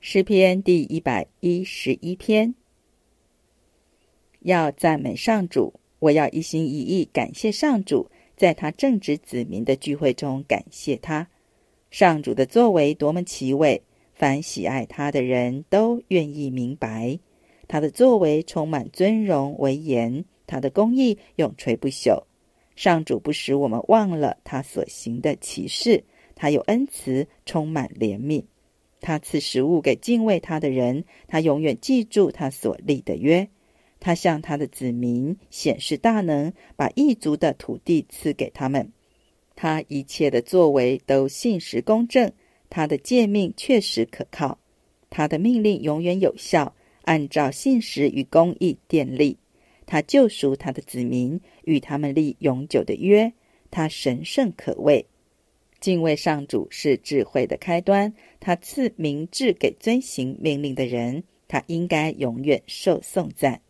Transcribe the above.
诗篇第111篇。要赞美上主，我要一心一意感谢上主，在他正直子民的聚会中感谢他。上主的作为多么奇伟，凡喜爱他的人都愿意明白。他的作为充满尊荣威严，他的公义永垂不朽。上主不使我们忘了他所行的奇事，他有恩慈，充满怜悯。他赐食物给敬畏他的人，他永远记住他所立的约。他向他的子民显示大能，把异族的土地赐给他们。他一切的作为都信实公正，他的诫命确实可靠。他的命令永远有效，按照信实与公义奠立。他救赎他的子民，与他们立永久的约。他神圣可畏。敬畏上主是智慧的开端，他赐明智给遵行命令的人，他应该永远受颂赞。